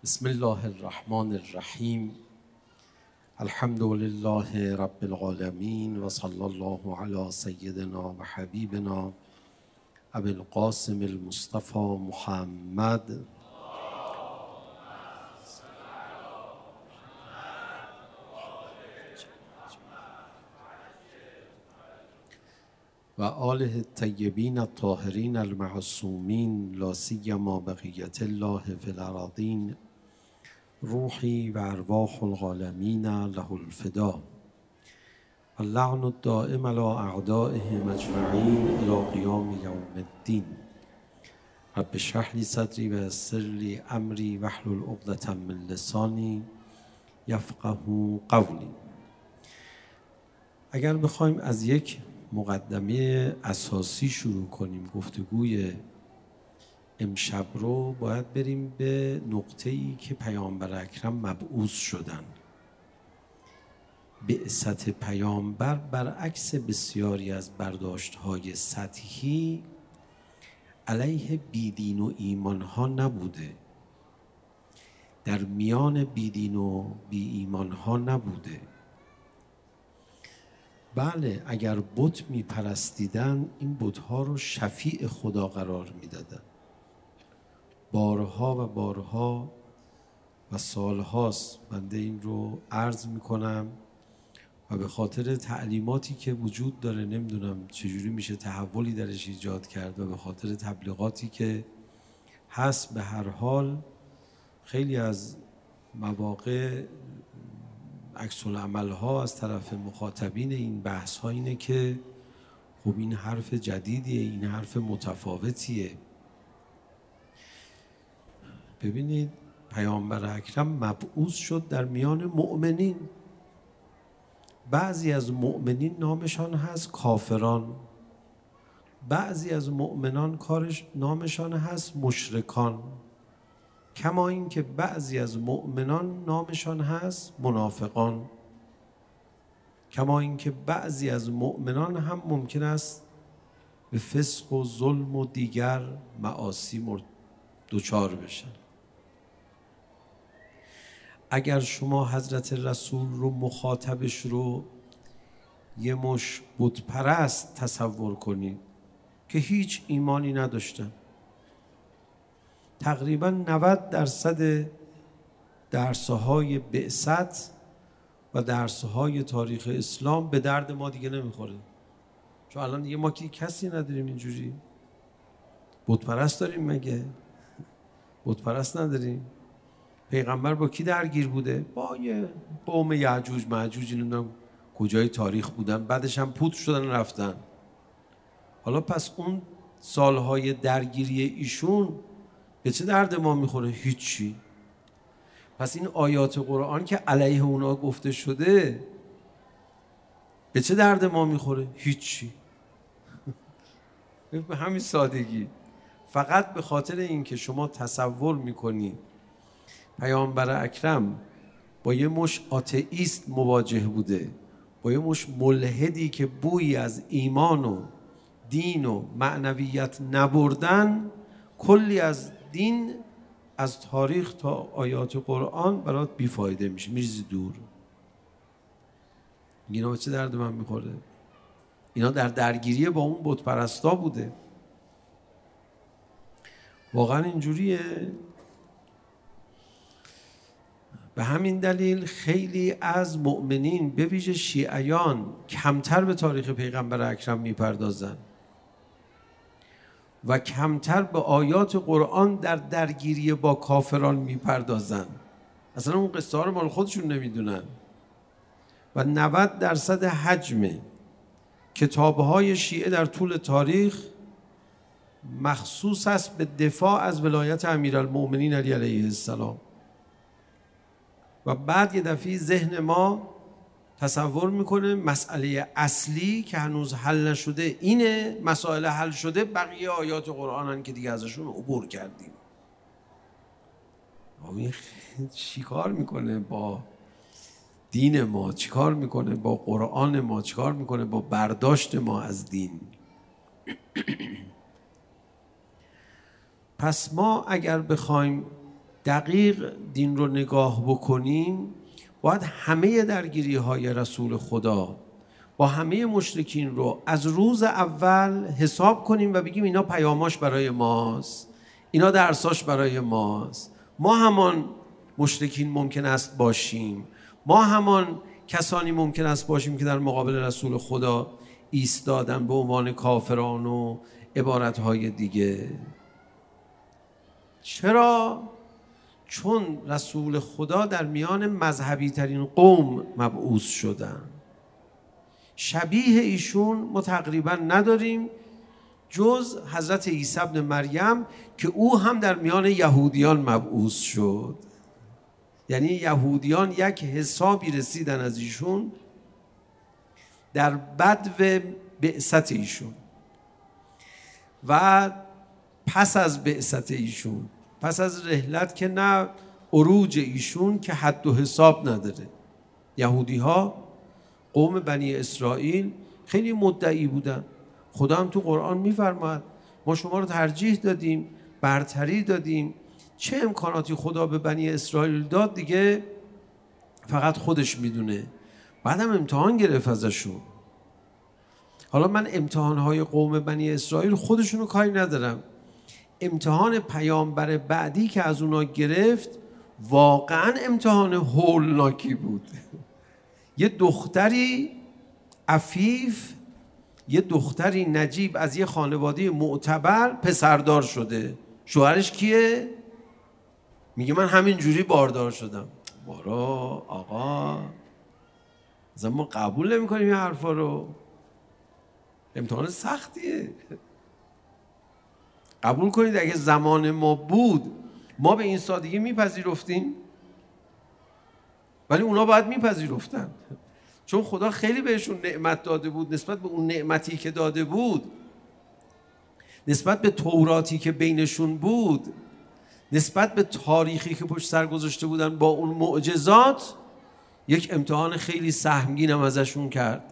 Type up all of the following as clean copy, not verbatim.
بسم الله الرحمن الرحیم. الحمد لله رب العالمین و صلی الله علی سیدنا و حبیبنا ابی القاسم المصطفى محمد و آله الطیبین الطاهرین المعصومین لا سیما بقیة الله فی الارضین روحی و ارواح العالمین له الفدا و اللعن الدائم علی اعدائهم اجمعین الی قیام یوم الدین. رب اشرح لی صدری و یسر لی امری واحلل عقدة من لسانی یفقهوا قولی. اگر بخوایم از یک مقدمه اساسی شروع کنیم گفتگوی امشب رو، باید بریم به نقطه‌ای که پیامبر اکرم مبعوث شدن. بعثت پیامبر برعکس بسیاری از برداشت‌های سطحی علیه بیدین و ایمان‌ها نبوده، در میان بیدین و بی ایمان‌ها نبوده. بله، اگر بت می‌پرستیدن این بت‌ها رو شفیع خدا قرار می‌دادن. بارها و بارها و سالهاست بنده این رو عرض میکنم و به خاطر تعلیماتی که وجود داره، نمیدونم چجوری میشه تحولی درش ایجاد کرد، و به خاطر تبلیغاتی که هست، به هر حال خیلی از مواقع عکس العمل ها از طرف مخاطبین این بحث ها اینه که خب این حرف جدیدیه، این حرف متفاوتیه. ببینید، پیامبر اکرم مبعوث شد در میان مؤمنین. بعضی از مؤمنین نامشان هست کافران، بعضی از مؤمنان نامشان هست مشرکان، کما این که بعضی از مؤمنان نامشان هست منافقان، کما این که بعضی از مؤمنان هم ممکن است به فسق و ظلم و دیگر معاصی دچار بشن. اگر شما حضرت رسول رو مخاطبش رو یه مش بت پرست تصور کنید که هیچ ایمانی نداشتن، تقریبا 90% درس‌های بعثت و درس‌های تاریخ اسلام به درد ما دیگه نمیخوره. چون الان دیگه ما که کسی نداریم اینجوری. بت پرست داریم مگه؟ بت پرست نداریم. پیغمبر با کی درگیر بوده؟ با یه قوم یعجوج معجوج، نمیدونم کجای تاریخ بودن، بعدش هم پودر شدن رفتن. حالا پس اون سالهای درگیری ایشون به چه درد ما میخوره؟ هیچی. پس این آیات قرآن که علیه اونا گفته شده به چه درد ما میخوره؟ هیچی. به همین سادگی. فقط به خاطر اینکه شما تصور میکنی پیامبر اکرم با یه مش آتئیست مواجه بوده، با یه مش ملحدی که بویی از ایمان و دین و معنویت نبردن، کلی از دین، از تاریخ تا آیات قرآن برات بیفایده میشه، میریزی دور. اینا به چه درد من میخوره؟ اینا در درگیری با اون بت پرستا بوده. واقعا اینجوریه. به همین دلیل خیلی از مؤمنین به ویژه شیعیان کمتر به تاریخ پیغمبر اکرم میپردازن و کمتر به آیات قرآن در درگیری با کافران میپردازن. اصلا اون قصه ها رو مال خودشون نمیدونن. و 90% حجم کتابهای شیعه در طول تاریخ مخصوص است به دفاع از ولایت امیرالمؤمنین علی علیه السلام. و بعد یه دفعه ذهن ما تصور میکنه مسئله اصلی که هنوز حل نشده اینه، مسائل حل شده بقیه آیات قرآنن که دیگه ازشون عبور کردیم. این چیکار میکنه با دین ما؟ چیکار میکنه با قرآن ما؟ چیکار میکنه با برداشت ما از دین؟ پس ما اگر بخوایم دقیق دین رو نگاه بکنیم، باید همه درگیری های رسول خدا با همه مشرکین رو از روز اول حساب کنیم و بگیم اینا پیاماش برای ماست، اینا درساش برای ماست. ما همان مشرکین ممکن است باشیم، ما همان کسانی ممکن است باشیم که در مقابل رسول خدا ایستادن به عنوان کافران و عبارتهای دیگه. چرا؟ چون رسول خدا در میان مذهبی ترین قوم مبعوث شدن. شبیه ایشون ما تقریبا نداریم جز حضرت عیسی ابن مریم که او هم در میان یهودیان مبعوث شد. یعنی یهودیان یک حسابی رسیدن از ایشون در بدو بعثت ایشون و پس از بعثت ایشون، پس از رحلت که نه عروج ایشون که حد و حساب نداره. یهودی ها قوم بنی اسرائیل خیلی مدعی بودن. خدا هم تو قرآن میفرماد ما شما رو ترجیح دادیم، برتری دادیم. چه امکاناتی خدا به بنی اسرائیل داد دیگه فقط خودش میدونه. بعدم امتحان گرفت ازشون. حالا من امتحانهای قوم بنی اسرائیل خودشونو کاری ندارم، امتحان پیامبر بعدی که از اونا گرفت واقعا امتحان هولناکی بود. یه دختری عفیف، یه دختری نجیب از یه خانواده معتبر پسردار شده. شوهرش کیه؟ میگه من همین جوری باردار شدم. بارا آقا مثلا ما قبول نمی کنیم این حرفا رو. امتحان سختیه. قبول کنید اگه زمان ما بود ما به این سادگی میپذیرفتیم، ولی اونا باید میپذیرفتن چون خدا خیلی بهشون نعمت داده بود. نسبت به اون نعمتی که داده بود، نسبت به توراتی که بینشون بود، نسبت به تاریخی که پشت سر گذاشته بودن با اون معجزات، یک امتحان خیلی سهمگین هم ازشون کرد.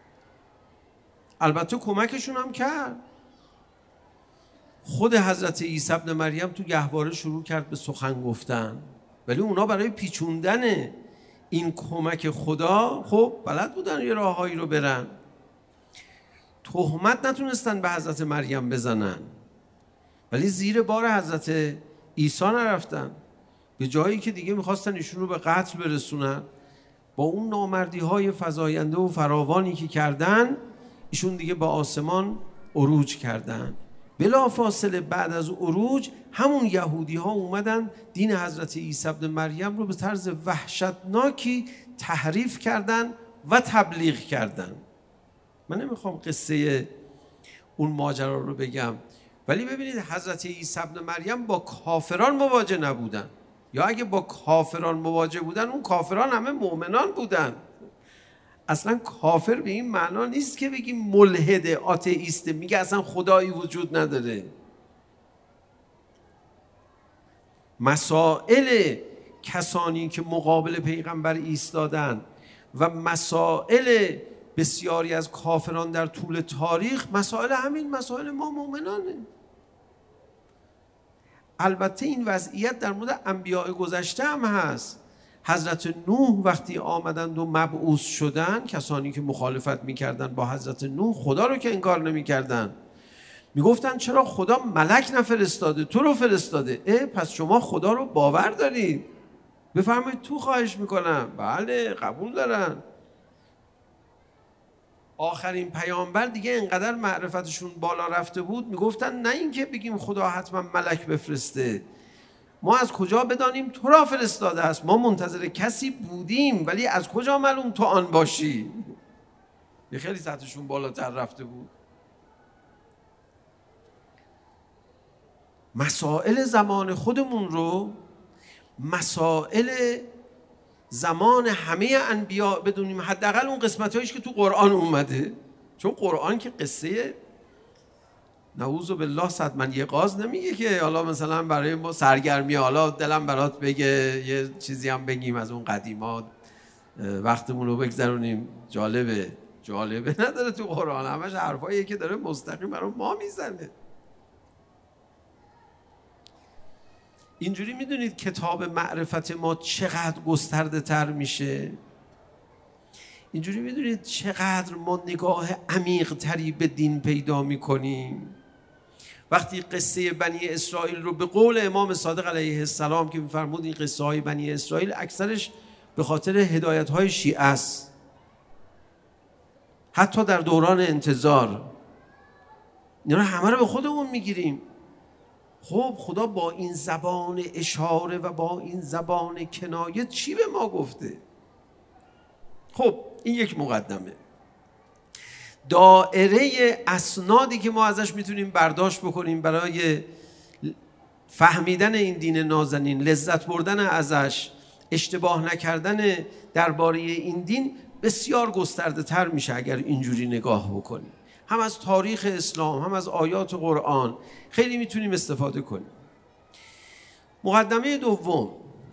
البته کمکشون هم کرد. خود حضرت عیسی ابن مریم تو گهواره شروع کرد به سخن گفتن، ولی اونا برای پیچوندن این کمک خدا خب بلد بودن یه راههایی رو برن. تهمت نتونستن به حضرت مریم بزنن، ولی زیر بار حضرت عیسی نرفتن. به جایی که دیگه میخواستن ایشون رو به قتل برسونن، با اون نامردی های فزاینده و فراوانی که کردن، ایشون دیگه به آسمان عروج کردن. بلا فاصله بعد از عروج همون یهودی ها اومدن دین حضرت عیسی ابن مریم رو به طرز وحشتناکی تحریف کردن و تبلیغ کردن. من نمیخوام قصه اون ماجرا رو بگم، ولی ببینید حضرت عیسی ابن مریم با کافران مواجه نبودن، یا اگه با کافران مواجه بودن اون کافران همه مؤمنان بودن. اصلا کافر به این معنا نیست که بگیم ملحد آتئیست، میگه اصلا خدایی وجود نداره. مسائل کسانی که مقابل پیغمبر ایستادن و مسائل بسیاری از کافران در طول تاریخ، مسائل همین مسائل ما مؤمنانه. البته این وضعیت در مورد انبیاء گذشته هم هست. حضرت نوح وقتی آمدند و مبعوث شدن، کسانی که مخالفت میکردن با حضرت نوح، خدا رو که انکار نمیکردن، میگفتن چرا خدا ملک نفرستاده، تو رو فرستاده؟ پس شما خدا رو باور دارید؟ بفرمایید تو، خواهش میکنم. بله قبول دارن. آخرین پیامبر دیگه انقدر معرفتشون بالا رفته بود، میگفتن نه اینکه بگیم خدا حتما ملک بفرسته، ما از کجا بدانیم تو را فرستاده است؟ ما منتظر کسی بودیم، ولی از کجا معلوم تو آن باشی؟ یه خیلی سطحشون بالاتر رفته بود. مسائل زمان خودمون رو مسائل زمان همه انبیا بدونیم، حداقل اون قسمت‌هایش که تو قرآن اومده. چون قرآن که قصه نعوذ بالله صدمن یقاز نمیگه که حالا مثلا برای ما سرگرمی حالا دلم برات بگه یه چیزی هم بگیم از اون قدیمات وقتمون رو بگذرونیم. جالبه نداره تو قرآن، همش حرفاییه که داره مستقیم برای ما میزنه. اینجوری میدونید کتاب معرفت ما چقدر گسترده تر میشه. اینجوری میدونید چقدر ما نگاه عمیق تری به دین پیدا میکنیم. وقتی قصه بنی اسرائیل رو به قول امام صادق علیه السلام که میفرمود این قصه های بنی اسرائیل اکثرش به خاطر هدایت های شیعه است، حتی در دوران انتظار، اینا همه رو به خودمون میگیریم. خب خدا با این زبان اشاره و با این زبان کنایه چی به ما گفته؟ خب این یک مقدمه. دائره اسنادی که ما ازش میتونیم برداشت بکنیم برای فهمیدن این دین نازنین، لذت بردن ازش، اشتباه نکردن درباره این دین بسیار گسترده تر میشه اگر اینجوری نگاه بکنیم. هم از تاریخ اسلام هم از آیات قرآن خیلی میتونیم استفاده کنیم. مقدمه دوم،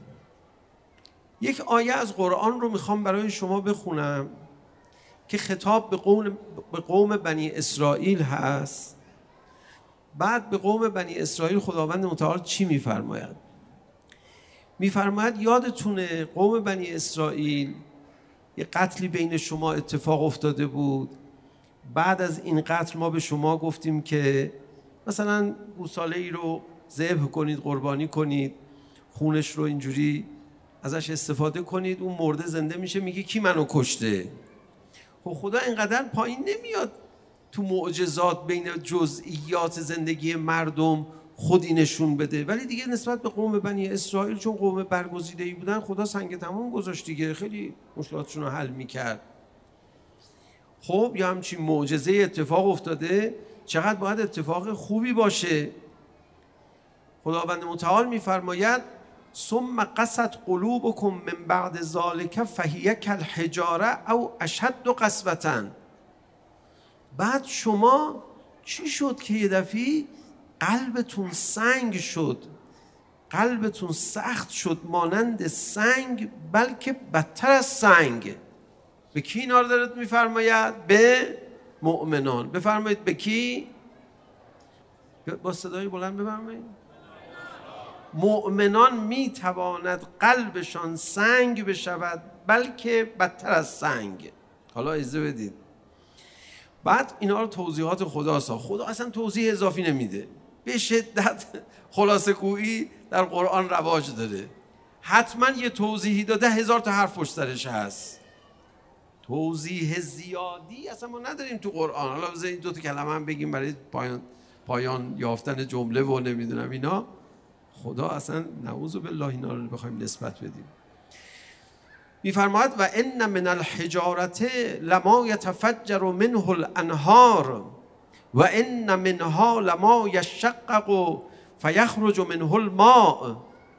یک آیه از قرآن رو میخوام برای شما بخونم که خطاب به قوم بنی اسرائیل هست. بعد به قوم بنی اسرائیل خداوند متعال چی میفرماید؟ میفرماید یادتونه قوم بنی اسرائیل یه قتلی بین شما اتفاق افتاده بود. بعد از این قتل ما به شما گفتیم که مثلا گوساله ای رو ذبح کنید، قربانی کنید، خونش رو اینجوری ازش استفاده کنید، اون مرده زنده میشه، میگه کی منو کشته؟ خب خدا اینقدر پایین نمیاد تو معجزات بین جزئیات زندگی مردم خودی نشون بده، ولی دیگه نسبت به قوم بنی اسرائیل چون قوم برگزیده‌ای بودن خدا سنگ تمام گذاشت دیگه، خیلی مشکلاتشون رو حل میکرد. خب یا همچین معجزه اتفاق افتاده، چقدر باید اتفاق خوبی باشه. خداوند متعال میفرماید ثم قست قلوبکم من بعد ذلک فهی کالحجاره او اشد قسوة. بعد شما چی شد که یه دفعی قلبتون سنگ شد، قلبتون سخت شد مانند سنگ، بلکه بدتر از سنگ. به کی اینا رو دارد میفرماید؟ به مؤمنان. بفرمایید به کی؟ با صدای بلند بفرمایید. مؤمنان میتواند قلبشان سنگ بشود بلکه بدتر از سنگ. حالا اجازه بدید بعد اینا رو توضیحات خداست. خدا اصلا توضیح اضافی نمیده، به شدت خلاصه گویی در قرآن رواج داره. حتما یه توضیحی داده، 1000 تا حرف پشت سرش هست. توضیح زیادی اصلا ما نداریم تو قرآن. حالا بذار این 2 تا کلمه هم بگیم برای پایان یافتن جمله و نمیدونم اینا. خدا اصلا نعوذ بالله اینا رو بخوایم نسبت بدیم. میفرماید و ان من الحجارة لما يتفجر منه الانهار و ان منها لما يشقق فيخرج منه الماء.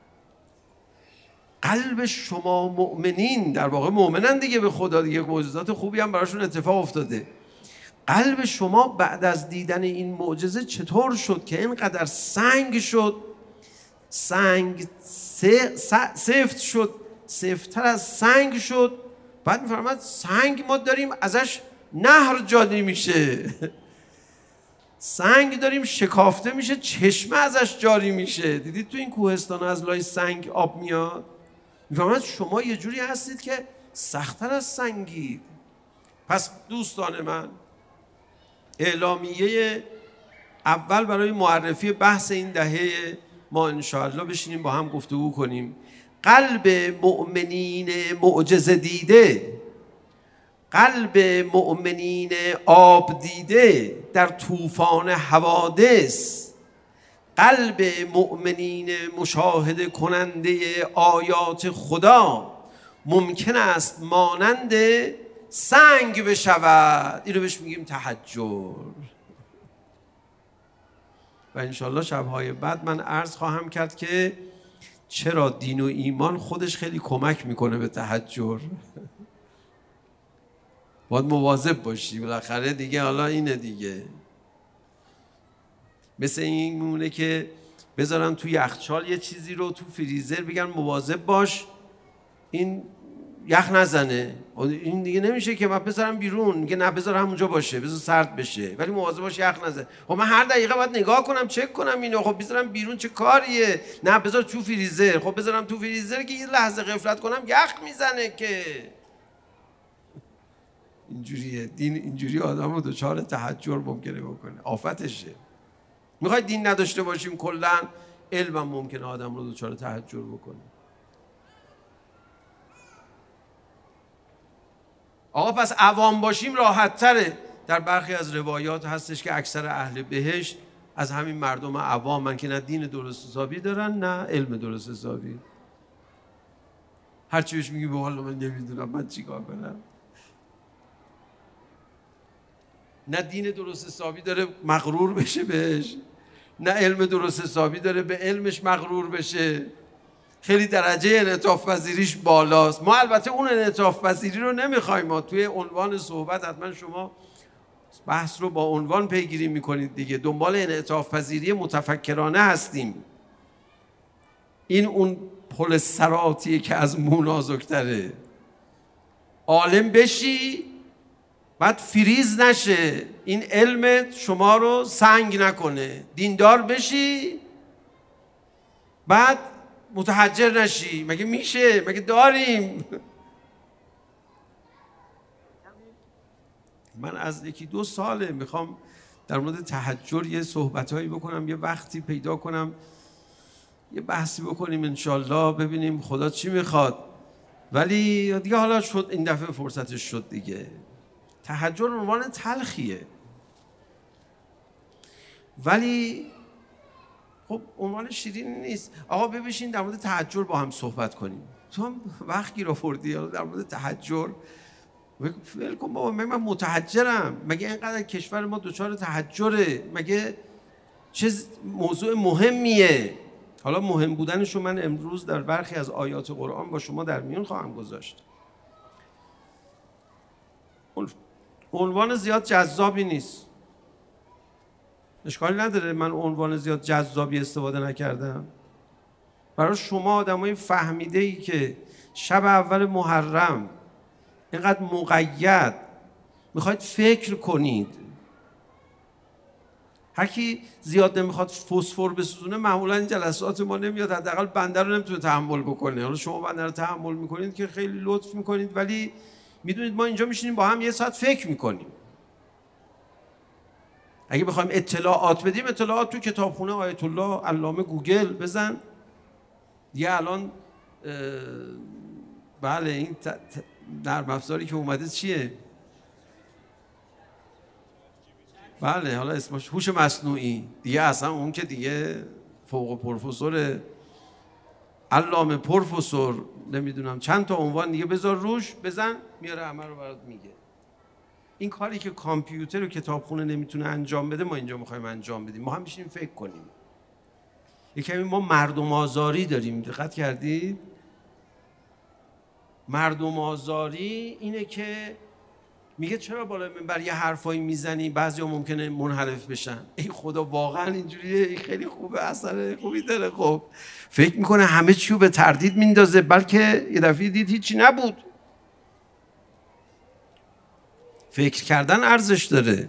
قلب شما مؤمنین، در واقع مؤمنن دیگه به خدا، دیگه معجزات خوبی هم براشون اتفاق افتاده. قلب شما بعد از دیدن این معجزه چطور شد که اینقدر سنگ شد؟ سنگ سفت شد، سفت‌تر از سنگ شد. بعد می‌فرماید سنگ ما داریم ازش نهر جاری میشه، سنگ داریم شکافته میشه، چشمه ازش جاری میشه. دیدید تو این کوهستان از لای سنگ آب میاد؟ می‌فرماید شما یه جوری هستید که سخت‌تر از سنگید. پس دوستان من، اعلامیه اول برای معرفی بحث این دهه ما انشاءالله بشینیم با هم گفتگو کنیم. قلب مؤمنین معجزه دیده، قلب مؤمنین آب دیده در طوفان حوادث، قلب مؤمنین مشاهده کننده آیات خدا ممکن است مانند سنگ بشود. اینو بهش میگیم تحجر. و انشالله شبهای بعد من عرض خواهم کرد که چرا دین و ایمان خودش خیلی کمک میکنه به تحجر. باید مواظب باشی بالاخره دیگه. حالا اینه دیگه، مثل این مونه که بذارن توی یخچال یه چیزی رو تو فریزر بگن مواظب باش این یخ نزنه. این دیگه نمیشه که من بذارم بیرون، میگه نه بذار همونجا باشه، بذار سرد بشه، ولی مواظب باش یخ نزنه. خب من هر دقیقه باید نگاه کنم، چک کنم اینو. خب بذارم بیرون چه کاریه؟ نه بذار تو فریزر. خب بذارم تو فریزر که یه لحظه غفلت کنم یخ میزنه که. اینجوریه دین، اینجوری آدم رو دچار تحجر ممکنه بکنه، آفتشه. میخوای دین نداشته باشیم کلا، علم هم ممکنه آدم رو دچار تحجر بکنه. آقا پس عوام باشیم راحت تره. در برخی از روایات هستش که اکثر اهل بهشت از همین مردم عوامن که نه دین درست حسابی دارن نه علم درست حسابی. هرچی بهش میگی به حال من نمیدونم من چیکار کنم. نه دین درست حسابی داره مغرور بشه بهش، نه علم درست حسابی داره به علمش مغرور بشه. خیلی درجه انعطاف پذیریش بالاست. ما البته اون انعطاف پذیری رو نمیخوایم. ما توی عنوان صحبت حتما شما بحث رو با عنوان پیگیری میکنید دیگه. دنبال انعطاف پذیری متفکرانه هستیم. این اون پل صراطیه که از مو نازک‌تره. عالم بشی بعد فریز نشه، این علم شما رو سنگ نکنه. دیندار بشی بعد متحجر نشی. مگه میشه؟ مگه داریم؟ من از 1-2 ساله میخوام در مورد تحجر یه صحبتهایی بکنم، یه وقتی پیدا کنم یه بحثی بکنیم انشالله، ببینیم خدا چی میخواد. ولی دیگه حالا شد، این دفعه فرصتش شد دیگه. تحجر عنوان تلخیه، ولی خب عنوان شیرین نیست. آقا ببینید در مورد تحجر با هم صحبت کنیم. تو هم وقت گیر آوردی در مورد تحجر. ول کن بابا، من متحجرم. مگه اینقدر کشور ما دچار تحجره؟ مگه چه موضوع مهمیه؟ حالا مهم بودنشو من امروز در برخی از آیات قرآن با شما در میون خواهم گذاشت. عنوان زیاد جذابی نیست، اشکالی نداره من عنوان زیاد جذابی استفاده نکردم. برای شما آدمای فهمیده‌ای که شب اول محرم اینقدر مقید میخواید فکر کنید. هر کی زیاد نمیخواد فسفر بسوزونه معمولا این جلسات ما نمیاد، حداقل بنده رو نمیتونه تحمل بکنه. حالا شما بنده رو تحمل میکنید که خیلی لطف میکنید، ولی میدونید ما اینجا میشینیم با هم 1 ساعت فکر میکنیم. اگه بخوایم اطلاعات بدیم، اطلاعات تو کتابخونه آیت الله علامه گوگل بزن. دیگه الان بله این نرم افزاری که اومده چیه؟ بله حالا اسمش هوش مصنوعی دیگه. اصلا اون که دیگه فوق پروفسور علامه پروفسور نمیدونم چند تا عنوان دیگه بذار روش، بزن میاره همه رو برات میگه. این کاری که کامپیوتر و کتابخونه نمیتونه انجام بده ما اینجا میخوایم انجام بدیم. ما هم میشینیم فکر کنیم. یکمی ما مردم آزاری داریم، دقت کردید؟ مردم آزاری اینه که میگه چرا بالا منبر یه حرفایی میزنی بعضیا ممکنه منحرف بشن. ای خدا واقعا اینجوریه؟ این خیلی خوبه، اثر خوبی داره. خب فکر میکنه همه چی رو به تردید میندازه، بلکه یه دفعه دید هیچی نبود. فکر کردن ارزش داره.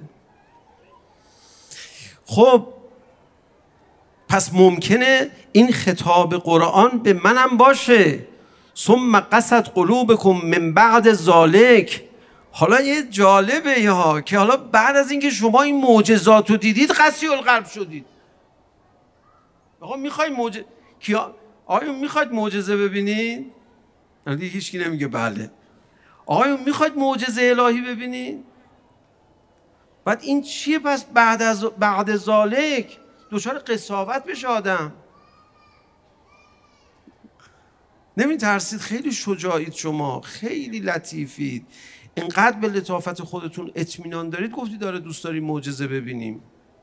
خب پس ممکنه این خطاب قرآن به منم باشه. ثم قست قلوبکم من بعد ذالک. حالا یه جالبه ها که حالا بعد از اینکه شما این معجزات رو دیدید قسی القلب شدید. آقا میخواید آقا میخواید معجزه ببینید؟ دیگه هیچکی نمیگه بله. آقا میخواید معجزه الهی ببینید؟ بعد این چیه پس بعد ذالک؟ دچار قساوت بشه آدم. نمیترسید؟ خیلی شجاعید شما، خیلی لطیفید، اینقدر به لطافت خودتون اطمینان دارید گفتید داره دوست داریم معجزه ببینیم.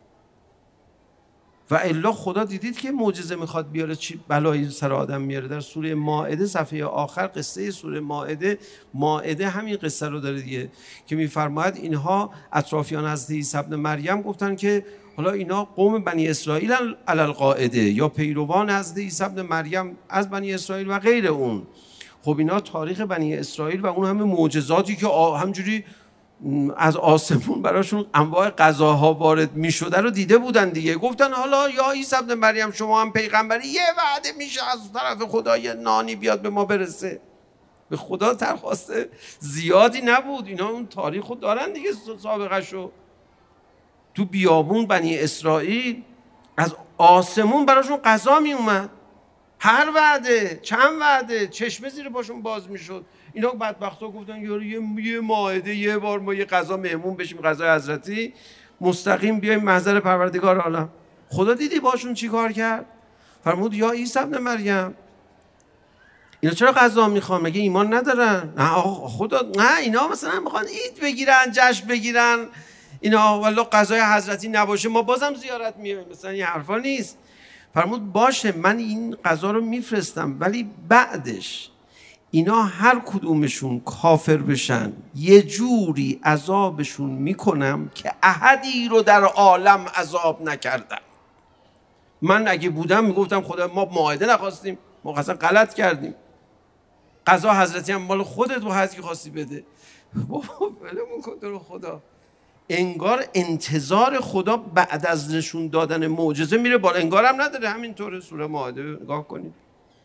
و الا خدا دیدید که معجزه میخواد بیاره چی بلایی سر آدم میاره. در سوره مائده صفحه آخر، قصه سوره مائده همین قصه رو داره دیگه، که میفرماید اینها اطرافیان حضرت عیسی ابن مریم گفتن که حالا اینا قوم بنی اسرائیل علی القاعده، یا پیروان حضرت عیسی ابن مریم از بنی اسرائیل و غیر اون. خب اینا تاریخ بنی اسرائیل و اون همه معجزاتی که همجوری از آسمون براشون انواع غذاها وارد میشده رو دیده بودن دیگه. گفتن حالا یا عیسی ابن مریم شما هم پیغمبری، یه وعده میشه از طرف خدا یه نانی بیاد به ما برسه. به خدا درخواست زیادی نبود. اینا اون تاریخ رو دارن دیگه، سابقه شو. تو بیابون بنی اسرائیل از آسمون براشون غذا می اومد، هر وعده چند وعده چشمه زیر پاشون باز میشد. اینا بدبختا گفتن یه مائده یه بار ما یه غذا مهمون بشیم، غذای حضرتی مستقیم بیایم محضر پروردگار عالم. خدا دیدی باشون چی کار کرد؟ فرمود یا عیسی ابن مریم اینا چرا غذا میخوان؟ مگه ایمان ندارن؟ نه آقا خدا، نه اینا مثلا میخوان عید بگیرن، جشن بگیرن، اینا والله غذای حضرتی نباشه ما بازم زیارت میایم، مثلا این حرفا نیست. فرمود باشه من این غذا رو میفرستم، ولی بعدش اینا هر کدومشون کافر بشن یه جوری عذابشون میکنم که احدی رو در عالم عذاب نکردم. من اگه بودم میگفتم خدا ما مائده نخواستیم، ما اصلا غلط کردیم، غذا حضرتی هم مال خودت و هرکی خواستی بده. بابا ولمون کن تو رو خدا. انگار انتظار خدا بعد از نشون دادن معجزه میره بالا، انگار هم نداره. همینطوره سوره مائده نگاه کنید.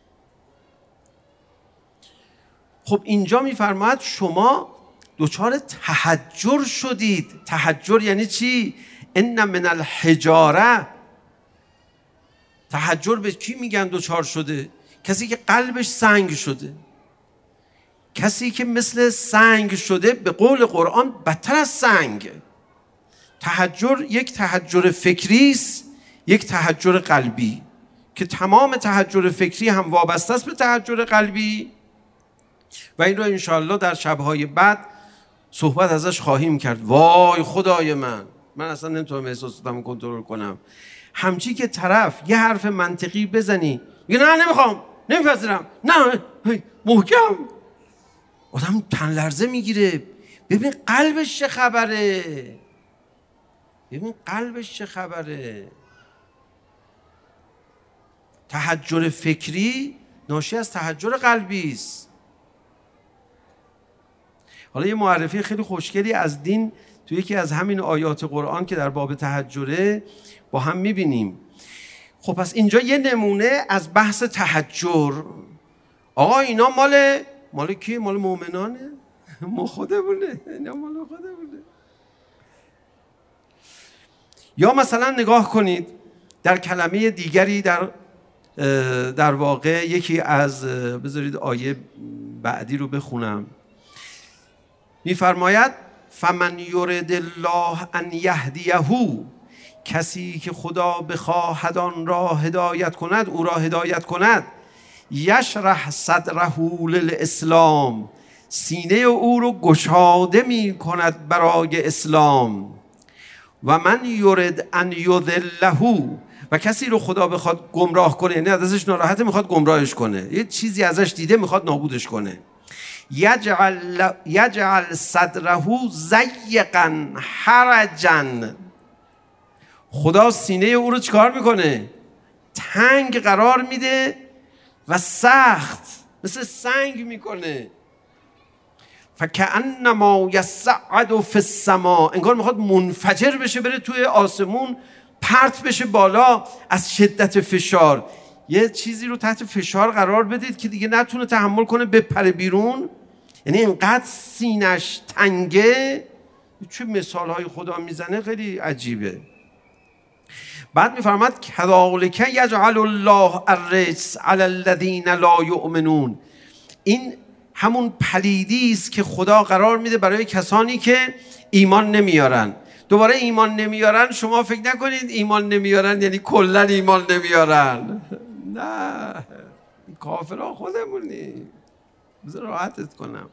خب اینجا میفرماید شما دچار تحجر شدید. تحجر یعنی چی؟ ان من الحجاره. تحجر به کی میگن دچار شده؟ کسی که قلبش سنگ شده، کسی که مثل سنگ شده. به قول قرآن بدتر از سنگ. تحجر یک تحجر فکری است، یک تحجر قلبی، که تمام تحجر فکری هم وابسته است به تحجر قلبی و این رو انشاءالله در شبهای بعد صحبت ازش خواهیم کرد. وای خدای من اصلا نمیتونم احساساتمو کنترل کنم. همچی که طرف یه حرف منطقی بزنی میگه نه نمیخوام، نمیپذیرم، نه محکم، آدم تن لرزه میگیره. ببین قلبش چه خبره، ببین قلبش چه خبره. تحجر فکری ناشی از تحجر قلبی است. حالا یه معرفی خیلی خوشگلی از دین تو یکی از همین آیات قرآن که در باب تحجره با هم میبینیم. خب پس اینجا یه نمونه از بحث تحجر. آقا اینا مال کیه؟ مال مؤمنانه؟ ما خودمونه، اینا مال خودمونه. یا مثلا نگاه کنید در کلمه دیگری در واقع یکی از، بذارید آیه بعدی رو بخونم. میفرماید فمن یرد الله ان یهدیه، کسی که خدا بخواهد آن را هدایت کند، او را هدایت کند، یشرح صدره للاسلام، سینه او رو گشاده می کند برای اسلام. و من یرد ان یضله، و کسی رو خدا بخواد گمراه کنه، یعنی ازش ناراحته میخواد گمراهش کنه، یه چیزی ازش دیده میخواد نابودش کنه، یجعل صدره ضیقا حرجا، خدا سینه او رو چیکار میکنه؟ تنگ قرار میده و سخت، مثل سنگ میکنه. فکأنما یصعد فی السماء، انگار میخواد منفجر بشه بره توی آسمون، پرت بشه بالا از شدت فشار. یه چیزی رو تحت فشار قرار بدید که دیگه نتونه تحمل کنه بپره بیرون، یعنی اینقدر سینش تنگه. چه مثالهای خدا میزنه خیلی عجیبه. بعد میفرماد کذالک یجعل الله الرجس علی الذین لا یؤمنون، این همون پلیدی است که خدا قرار میده برای کسانی که ایمان نمیارن. دوباره ایمان نمیارن، شما فکر نکنید ایمان نمیارن یعنی کلا ایمان نمیارن، نه، کافرها خودمونیم، بذار راحتت کنم.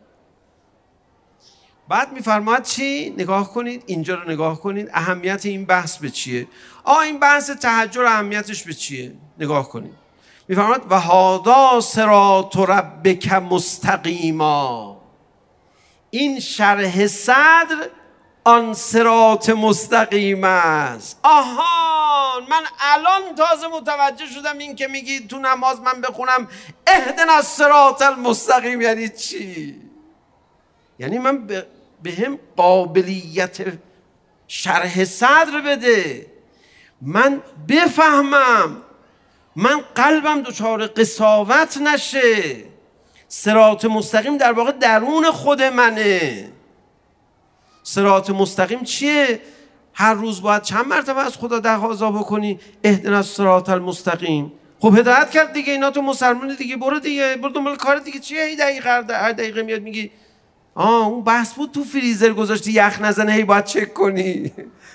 بعد میفرماید چی؟ نگاه کنید اینجا رو، نگاه کنید اهمیت این بحث به چیه. این بحث تحجر اهمیتش به چیه؟ نگاه کنید. میفرماید و هذا صراط ربک مستقیما، این شرح صدر آن صراط مستقیم است. من الان تازه متوجه شدم این که میگی تو نماز من بخونم اهدنا الصراط المستقیم یعنی چی؟ یعنی من به هم قابلیت شرح صدر بده، من بفهمم، من قلبم دچار قساوت نشه. صراط مستقیم در واقع درون خود منه. صراط مستقیم چیه؟ هر روز باید چند مرتبه از خدا تقاضا بکنی اهدنا الصراط المستقیم. خب هدایت کرد دیگه، اینا تو مسلمون دیگه، برو دیگه، برو دنبال کار دیگه. چیه هی هر دقیقه میاد میگی اون بحث بود تو فریزر گذاشتی یخ نزنه هی باید چک کنی.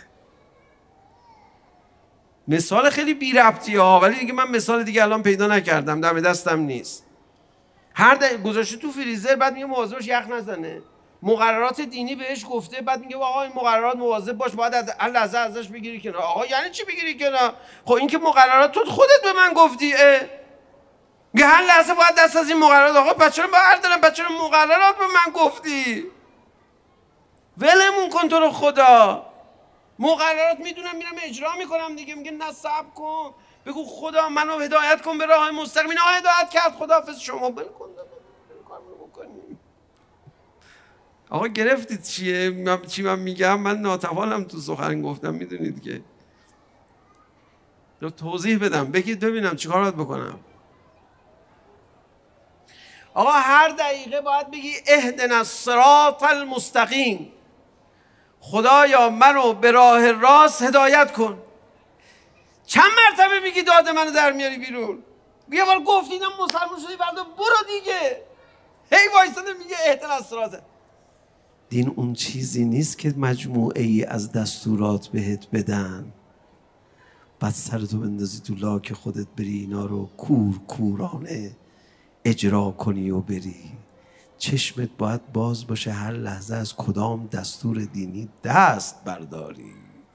مثال خیلی بی ربطی ها، ولی دیگه من مثال دیگه الان پیدا نکردم، دم دستم نیست. هر دقیقه گذاشتی تو فریزر، بعد میگه مواظب باش یخ نزنه. مقررات دینی بهش گفته، بعد میگه آقا این مقررات مواظب باش، باید هر لحظه ازش بگیری کنار. آقا یعنی چی بگیری کنار؟ خب این که مقررات تو خودت به من گفتی. میگه هر لحظه باید دست از این مقررات. آقا بچه‌ها بردارم، بچه‌ها مقررات به من گفتی. ولمون کن تو رو خدا. مقررات میدونم میرم اجرا میکنم دیگه. میگه نه صبر کن، بگو خدا منو هدایت کن به راه مستقیم. اینا هدایت کرد، خداحافظ شما بل کن کارو بکنیم. آقا گرفتید چی من میگم؟ من ناتوانم تو سخن گفتم، میدونید که. توضیح بدم، بگید ببینم چیکار باید بکنم. آقا هر دقیقه باید بگی اهدنا الصراط المستقیم. خدایا منو به راه راست هدایت کن. چند مرتبه میگی داد منو در میاری بیرون؟ یه بار گفتی اینم مسلمان شدی بعدا برو دیگه. هی وایساده میگه اهدنا الصراط. دین اون چیزی نیست که مجموعه ای از دستورات بهت بدن بعد سرتو بندازی تو لاک خودت بری اینا رو کورانه اجرا کنی و بری. چشمت باید باز باشه هر لحظه از کدام دستور دینی دست برداری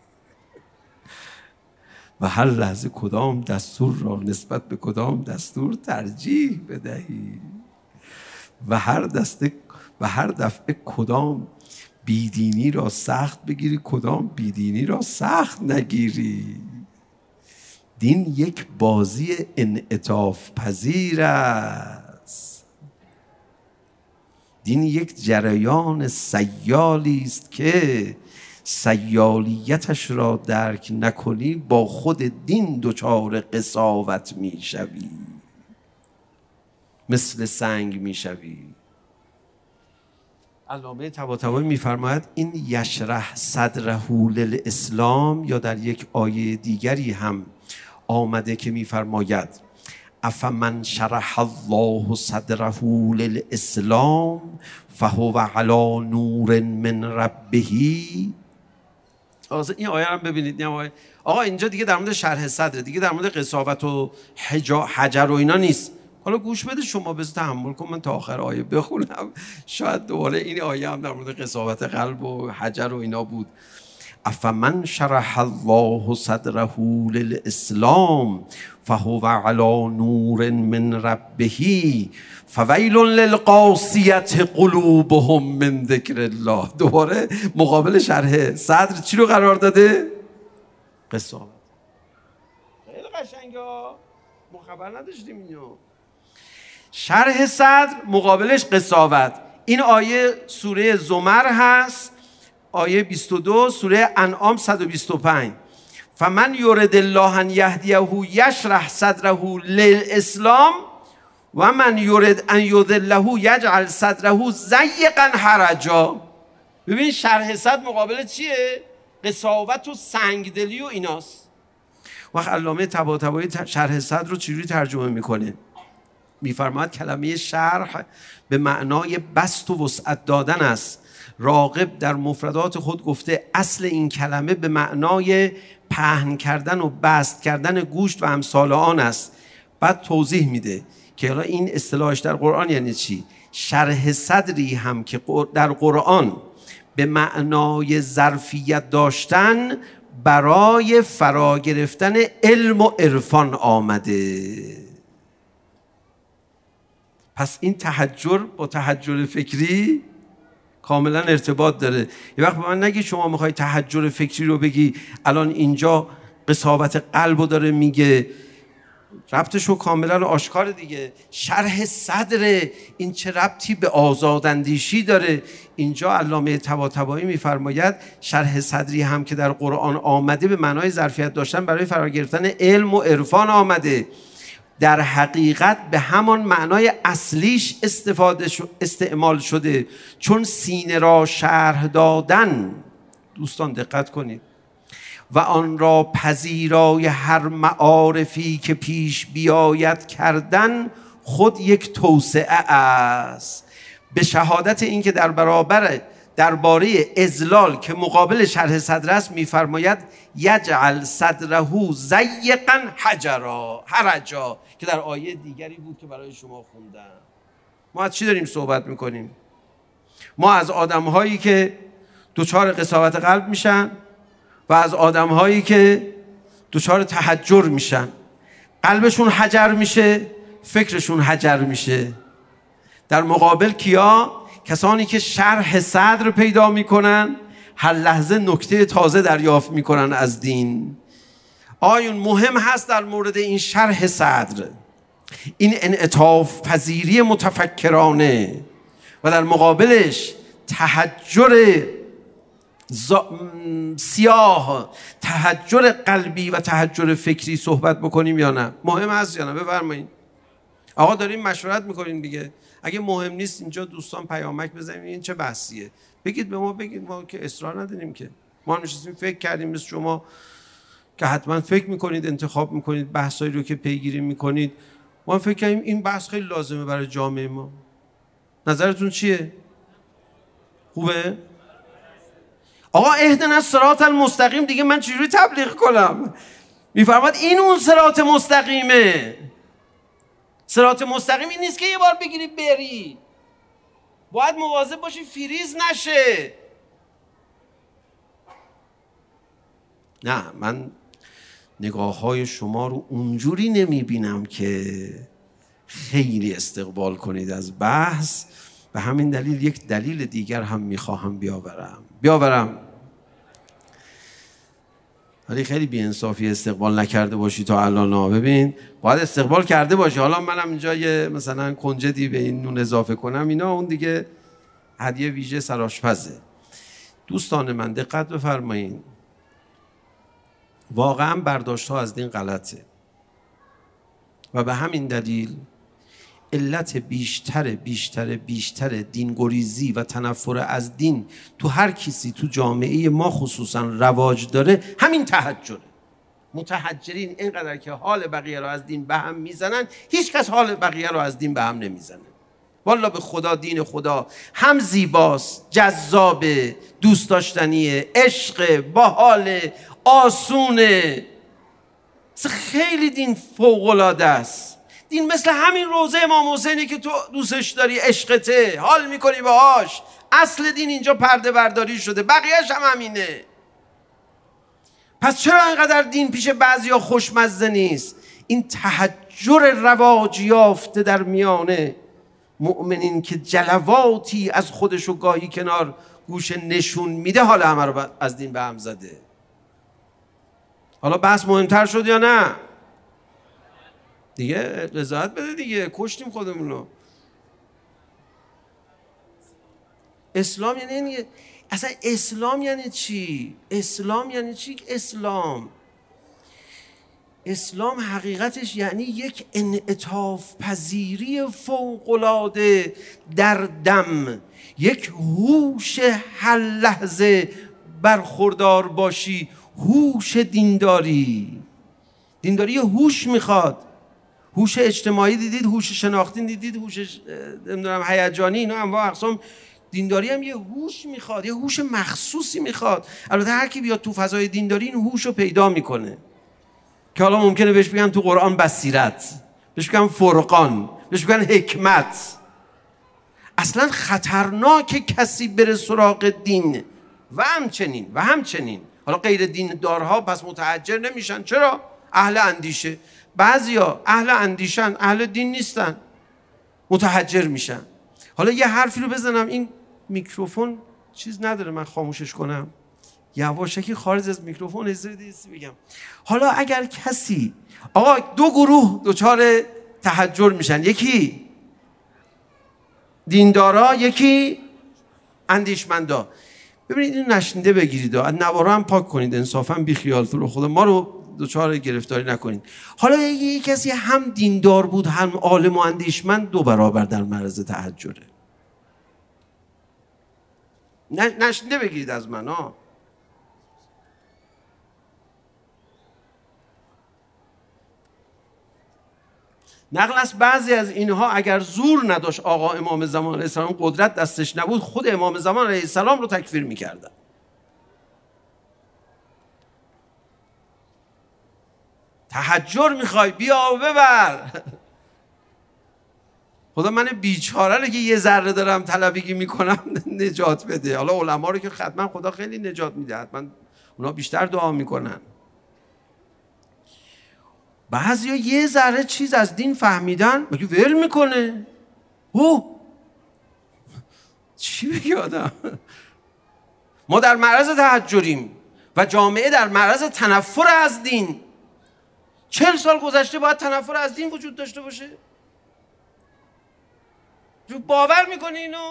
و هر لحظه کدام دستور را نسبت به کدام دستور ترجیح بدهی و هر دفعه کدام بیدینی را سخت بگیری، کدام بیدینی را سخت نگیری. دین یک بازی انعطاف پذیر است. دین یک جریان سیالی است که سیالیتش را درک نکنی با خود دین دچار قساوت میشوی، مثل سنگ میشوی. علامه طباطبایی میفرماید این یشرح صدره للاسلام، یا در یک آیه دیگری هم آمده که میفرماید افمن شرح الله صدره للاسلام فهو علی نور من ربه. این آیه رو ببینید. آقا اینجا دیگه در مورد شرح صدر، دیگه در مورد قساوت و حجر و اینا نیست. حالا گوش بده شما، بذار تحمل کن من تا آخر آیه بخونم، شاید دوباره این آیه هم در مورد قساوت قلب و حجر و اینا بود. افمن شرح الله صدره للاسلام فهو علی نور من ربه فویل للقاسیة قلوبهم من ذکر الله. دوباره مقابل شرح صدر چی رو قرار داده؟ قساوت. خیلی قشنگه، ما خبر نداشتیم اینو. شرح صدر مقابلش قساوت. این آیه سوره زمر هست، آیه 22، سوره انعام 125. فمن یرد الله ان یهدیه یشرح صدره للاسلام و من یرد ان یضله یجعل صدره ضیقا حرجا. ببین شرح صدر مقابل چیه؟ قساوت و سنگدلی و ایناست. وقت علامه طباطبایی شرح صدر رو چجوری ترجمه میکنه؟ میفرماید کلمه شرح به معنای بسط و وسعت دادن است. راغب در مفردات خود گفته اصل این کلمه به معنای پهن کردن و بسط کردن گوشت و امثال آن است. بعد توضیح میده که حالا این اصطلاحش در قرآن یعنی چی. شرح صدری هم که در قرآن به معنای ظرفیت داشتن برای فرا گرفتن علم و عرفان آمده. پس این تحجر با تحجر فکری کاملا ارتباط داره. یه وقت به من نگی شما میخوای تحجر فکری رو بگی الان اینجا قساوت قلب رو داره میگه، ربطش رو کاملا آشکار دیگه. شرح صدر، این چه ربطی به آزاداندیشی داره؟ اینجا علامه طباطبایی میفرماید شرح صدری هم که در قرآن آمده به معنای ظرفیت داشتن برای فرا گرفتن علم و عرفان آمده، در حقیقت به همان معنای اصلیش استعمال شده، چون سینه را شرح دادن، دوستان دقت کنید، و آن را پذیرای هر معارفی که پیش بیاید کردن خود یک توسعه است. به شهادت این که درباره اذلال که مقابل شرح صدر است میفرماید یجعل صدره ضیقا حرجا که در آیه دیگری بود که برای شما خوندم. ما از چی داریم صحبت میکنیم؟ ما از آدم‌هایی که دچار قساوت قلب میشن و از آدم‌هایی که دچار تحجر میشن. قلبشون حجر میشه، فکرشون حجر میشه. در مقابل کیا؟ کسانی که شرح صدر پیدا میکنن، هر لحظه نکته تازه دریافت میکنن از دین. آیون مهم هست در مورد این شرح صدر، این انعطاف پذیری متفکرانه و در مقابلش تحجر سیاه، تحجر قلبی و تحجر فکری صحبت بکنیم یا نه؟ مهم هست یا نه؟ بفرمایید. آقا داریم مشورت میکنیم دیگه. اگه مهم نیست اینجا دوستان پیامک بزنیم این چه بحثیه، بگید به ما، بگید، ما که اصرار نداریم که. ما نشستیم فکر کردیم مثل شما که حتما فکر میکنید، انتخاب میکنید بحثایی رو که پیگیری میکنید. ما فکر کردیم این بحث خیلی لازمه برای جامعه ما. نظرتون چیه؟ خوبه؟ آقا اهدنا الصراط المستقیم دیگه من چجوری تبلیغ کنم؟ میفرماد این اون صراط مستقیمه. صراط مستقیم این نیست که یه بار بگیری بری، باید مواظب باشی فریز نشه. نه، من نگاه های شما رو اونجوری نمی بینم که خیلی استقبال کنید از بحث. به همین دلیل یک دلیل دیگر هم میخواهم بیاورم. ولی خیلی بی‌انصافی استقبال نکرده باشی تا الان. ببین باید استقبال کرده باشی. حالا منم اینجا یه مثلا کنجدی به این نون اضافه کنم، اینا اون دیگه هدیه ویژه سرآشپزه. دوستان من دقت بفرمایید، واقعا برداشت ها از دین غلطه و به همین دلیل علت بیشتر دینگریزی و تنفر از دین تو هر کسی تو جامعه ما خصوصا رواج داره، همین تحجره. متحجرین اینقدر که حال بقیه رو از دین به هم میزنن، هیچ کس حال بقیه رو از دین به هم نمیزنه. والله به خدا دین خدا هم زیباست، جذابه، دوست داشتنیه، عشق، باحال، آسونه. خیلی دین فوق‌العاده است. دین مثل همین روزه امام حسینی که تو دوستش داری، عشقته، حال میکنی باهاش. اصل دین اینجا پرده برداری شده، بقیهش هم همینه. پس چرا اینقدر دین پیش بعضیا خوشمزه نیست؟ این تحجر رواج یافته در میانه مؤمنین که جلواتی از خودشو گاهی کنار گوشه نشون میده، حالا همه رو از دین به هم زده. حالا بحث مهمتر شد یا نه؟ دیگه رضایت بده دیگه، کشتیم خودمونو. اسلام یعنی اصلا اسلام یعنی چی؟ اسلام حقیقتش یعنی یک انعطاف پذیری فوق‌العاده در دم، یک هوش هر لحظه برخوردار باشی، هوش دینداری یه هوش میخواد. هوش اجتماعی دیدید، هوش شناختی دیدید، هوش نمیدونم هیجانی، اینا انواع اقسام. دینداری هم یه هوش میخواد، یه هوش مخصوصی میخواد. البته هر کی بیاد تو فضای دینداری این هوش رو پیدا میکنه که حالا ممکنه بهش بگن تو قرآن بصیرت، بهش بگن فرقان، بهش بگن حکمت. اصلا خطرناکه کسی بره سراغ دین و همچنین حالا غیر دین دارها پس متحجر نمیشن. چرا؟ اهل اندیشه. بعضیا اهل اندیشن، اهل دین نیستن، متحجر میشن. حالا یه حرفی رو بزنم، این میکروفون چیز نداره من خاموشش کنم، یواشکی خارج از میکروفون ایستی بگم. حالا اگر کسی آقا دو گروه دچار تحجر میشن، یکی دیندارا، یکی اندیشمندا. ببینید این نشنیده بگیرید، از نوارا هم پاک کنید، انصافا بی خیال تو رو خدا ما رو دچار گرفتاری نکنید. حالا یک کسی هم دیندار بود هم عالم و اندیشمند، 2 برابر در معرض تحجره. نشنیده بگیرید از من ها. نقل است بعضی از اینها اگر زور نداشت آقا امام زمان علیه السلام، قدرت دستش نبود، خود امام زمان علیه السلام رو تکفیر میکردن. تحجر میخوای بیا و ببر. خدا من بیچاره رو که یه ذره دارم طلبگی میکنم نجات بده. حالا علما رو که خدمت خدا خیلی نجات میده، حتما اونا بیشتر دعا میکنن. بعضیا یه ذره چیز از دین فهمیدن مگه ول میکنه. چی بگی آدم؟ ما در معرض تحجریم و جامعه در معرض تنفر از دین. 40 سال گذشته باید تنفر از دین وجود داشته باشه؟ باور میکنی اینو؟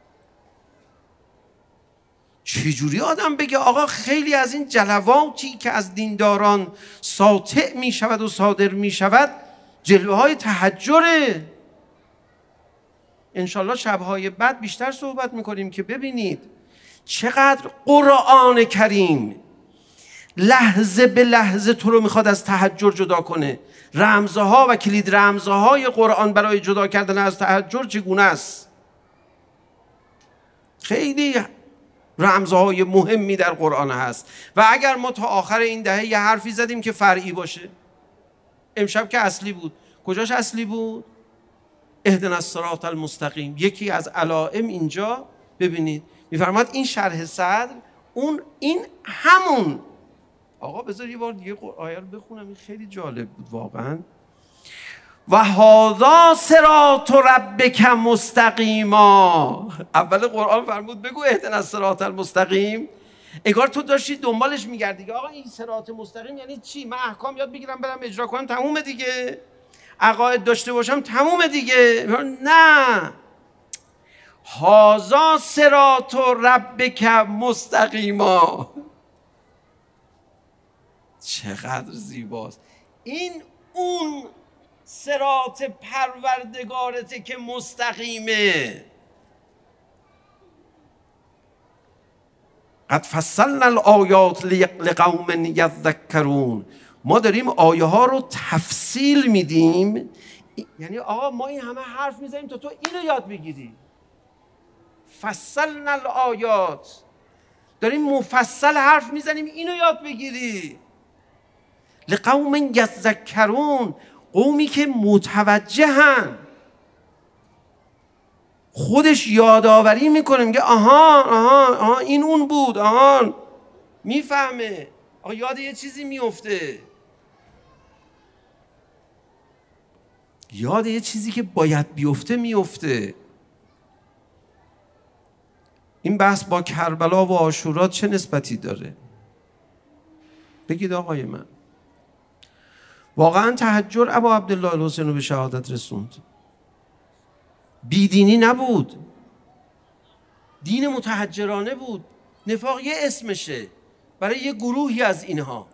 چجوری آدم بگه آقا خیلی از این جلواتی که از دینداران ساطع میشود و صادر میشود جلوه های تحجره؟ انشالله شبهای بعد بیشتر صحبت میکنیم که ببینید چقدر قرآن کریم لحظه به لحظه تو رو میخواد از تحجر جدا کنه. رمزها و کلید رمزهای قرآن برای جدا کردن از تحجر چگونه است؟ خیلی رمزهای مهمی در قرآن هست و اگر ما تا آخر این دهه یه حرفی زدیم که فرعی باشه، امشب که اصلی بود. کجاش اصلی بود؟ اهدنا الصراط المستقیم. یکی از علائم اینجا ببینید میفرماد این شرح صدر، این همون. آقا بذار یه بار دیگه آیه رو بخونم، این خیلی جالب بود واقعا. و هذا صراط ربک مستقیما. اول قرآن فرمود بگو اهدنا الصراط المستقیم. انگار تو داشتی دنبالش میگردی آقا این صراط مستقیم یعنی چی؟ من احکام یاد بگیرم برم اجرا کنم تمومه دیگه، عقاید داشته باشم تمومه دیگه. نه، هذا صراط ربک مستقیما. چقدر زیباست. این اون صراط پروردگارته که مستقیمه. قد فصلنا الآیات لقوم یذکرون. ما داریم آیه ها رو تفصیل میدیم، یعنی آقا ما این همه حرف میزنیم تا تو اینو یاد بگیری. فصلنا الآیات، داریم مفصل حرف میزنیم اینو یاد بگیری. لقوم یذکرون، قومی که متوجهن، خودش یادآوری میکنه، میگه آها این اون بود، میفهمه. آقا یاد یه چیزی میفته، یاد یه چیزی که باید بیفته میفته. این بحث با کربلا و عاشورا چه نسبتی داره؟ بگید آقای من. واقعا تحجر ابا عبدالله الحسین رو به شهادت رسوند. بیدینی نبود، دین متحجرانه بود. نفاق یه اسمشه برای یه گروهی از اینها.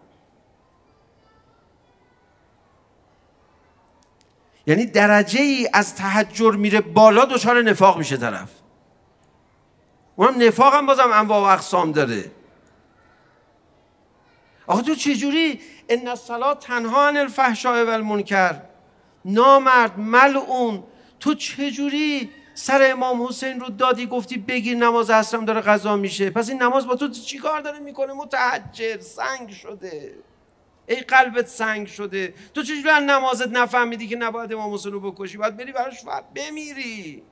یعنی درجه ای از تحجر میره بالا دچار نفاق میشه طرف. اونم نفاق هم بازم انواع و اقسام داره. آخه تو چجوری ان الصلاة تنها عن الفحشاء و المنکر، نامرد ملعون، تو چجوری سر امام حسین رو دادی گفتی بگیر نماز عصرم داره قضا میشه؟ پس این نماز با تو چی کار داره میکنه؟ متحجر، سنگ شده، ای قلبت سنگ شده. تو چجوری از نمازت نفهمیدی که نباید امام حسین رو بکشی، باید بری براش بمیری؟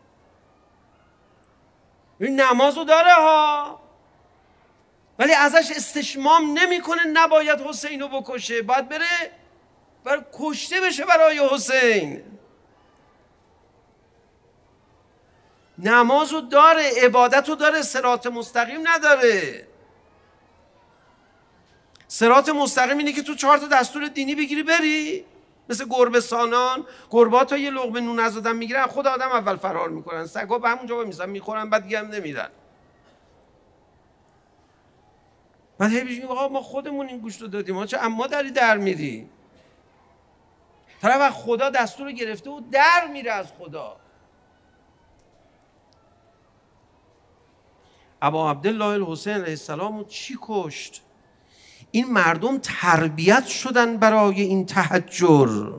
این نمازو داره ها، ولی ازش استشمام نمیکنه نباید حسین رو بکشه، باید بره کشته بشه برای حسین. نمازو داره، عبادتو داره، صراط مستقیم نداره. صراط مستقیم اینه که تو 4 دستور دینی بگیری بری. مثل گربه سانان، گربه‌ها تا یه لقمه نون از آدم میگیرن خود آدم اول فرار میکنن، سگا به همونجا میسن میخورن بعد دیگه هم نمیرن. بعد هی میگیم آقا ما خودمون این گوشت رو دادیم، ما چه اما داری در میری؟ طرف خدا دستور رو گرفته و در میره از خدا. ابا عبدالله الحسین علیه السلام رو چی کشت؟ این مردم تربیت شدن برای این تهجر،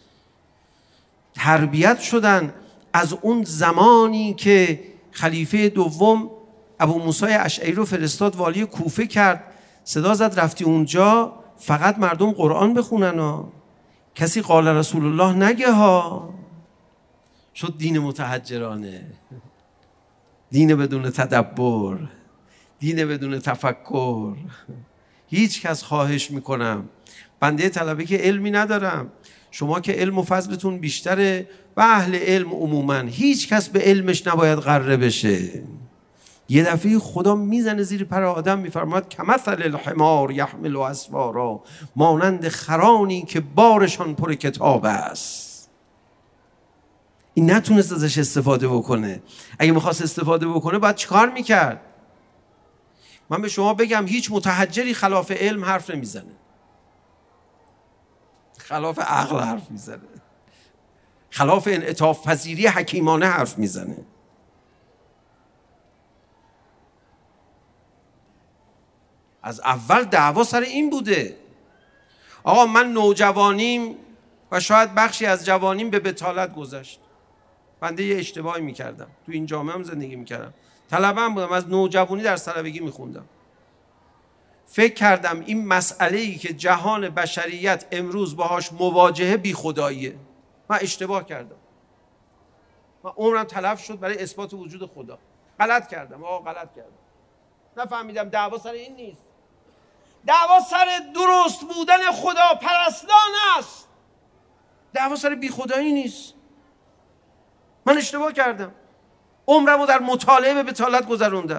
تربیت شدن از اون زمانی که خلیفه دوم ابو موسی اشعری رو فرستاد والی کوفه کرد، صدا زد رفتی اونجا فقط مردم قرآن بخونن ها، کسی قال رسول الله نگه ها. شد دین متحجرانه، دین بدون تدبر، دین بدون تفکر. هیچ کس خواهش میکنم، بنده طلبه که علمی ندارم، شما که علم و فضلتون بیشتره و اهل علم عموما، هیچ کس به علمش نباید غره بشه. یه دفعه خدا میزنه زیر پر آدم، میفرماید کمثل الحمار یحمل اسفارا، مانند خرانی که بارشان پر کتاب است. این نتونست ازش استفاده بکنه. اگه میخواست استفاده بکنه باید چیکار میکرد؟ من به شما بگم هیچ متحجری خلاف علم حرف نمیزنه، خلاف عقل حرف میزنه، خلاف انعطاف پذیری حکیمانه حرف میزنه. از اول دعوا سر این بوده. آقا من نوجوانیم و شاید بخشی از جوانیم به بطالت گذشت، بنده یه اشتباهی میکردم، تو این جامعه هم زندگی میکردم، طلبه‌ام بودم، از نوجوانی درس طلبگی میخوندم، فکر کردم این مسئله‌ای که جهان بشریت امروز باهاش مواجهه بی خداییه. من اشتباه کردم، من عمرم تلف شد برای اثبات وجود خدا. غلط کردم آقا، غلط کردم. نفهمیدم دعوا سر این نیست، دعوا سر درست بودن خدا پرستان است، دعوا سر بی خدایی نیست. من اشتباه کردم، عمرمو در مطالعه به بطالت گذروندم.